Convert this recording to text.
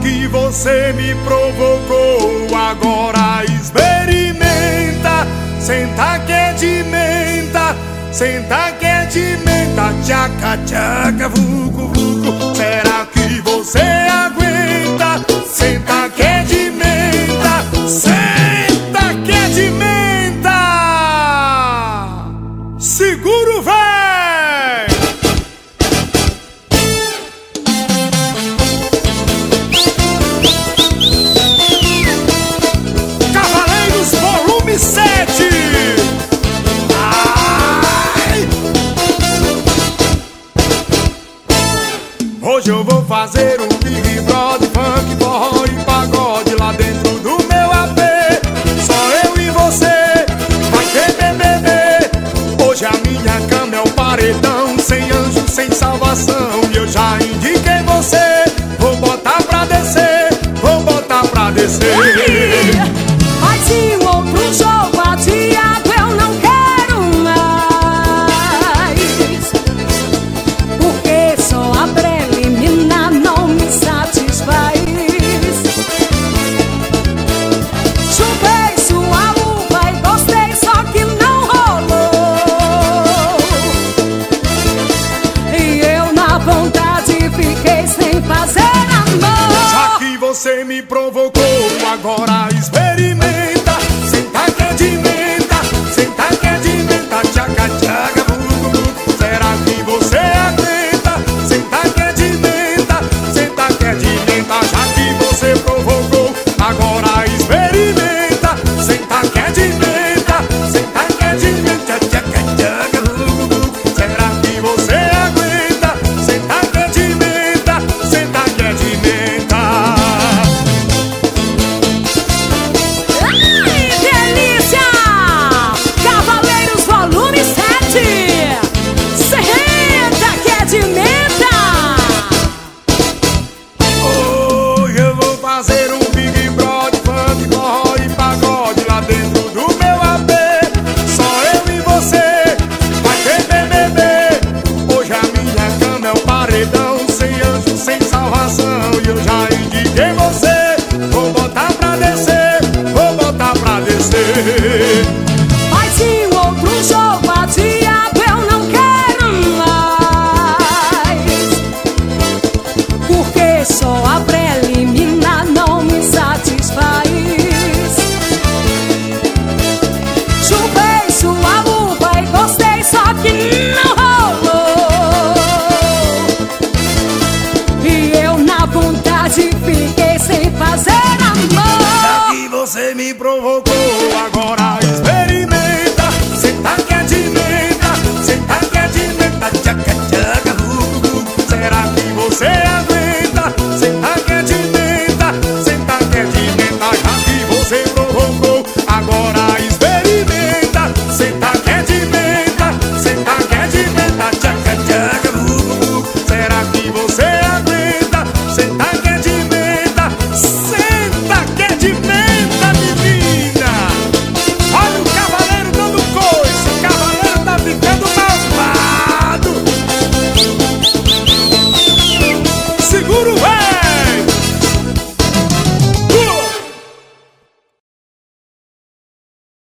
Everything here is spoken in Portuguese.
que você me provocou, agora experimenta. Senta que é de menta, senta que é de menta. Tchaca, tchaca, vucu, vucu. Será que você aguenta? Senta que é de menta, senta que é de menta. Seguro, véi! Cavaleiros Volume 7. Ai! Hoje eu vou fazer um Big Brother, funk, forró e pagode lá dentro do meu AP. Só eu e você vai ter BBB. Hoje a minha cama é o paredão, sem anjo, sem salvação. E eu já indiquei você, vou botar pra descer, vou botar pra descer. Mas se o outro jogo adiado eu não quero mais, porque só a preliminar não me satisfaz. Chupei sua uva e gostei, só que não rolou. E eu na vontade fiquei sem fazer amor. Já que você me provocou, agora experimenta. Senta que é de menta, senta que é de menta. Tchaca, tchaca, vucu, vucu. Será que você aguenta? Senta que é de menta, senta que é de menta. Já que você provocou, agora experimenta. Senta que é de menta, senta que é de menta. Tchaca, tchaca, vucu, vucu. Será que você aguenta? Senta que é de menta, senta que é de menta. Ai, delícia! Cavaleiros Volume 7. Senta que é de menta. Hoje eu vou fazer um Big Brother, funk, forró e pagode lá dentro do meu AP. Só eu e você vai ter BBB. Hoje a minha cama é o paredão, sem anjo, sem salvação. E eu já indiquei você, vou botar pra descer, vou botar pra descer. Mas se o outro jogo adiado eu não quero mais, porque só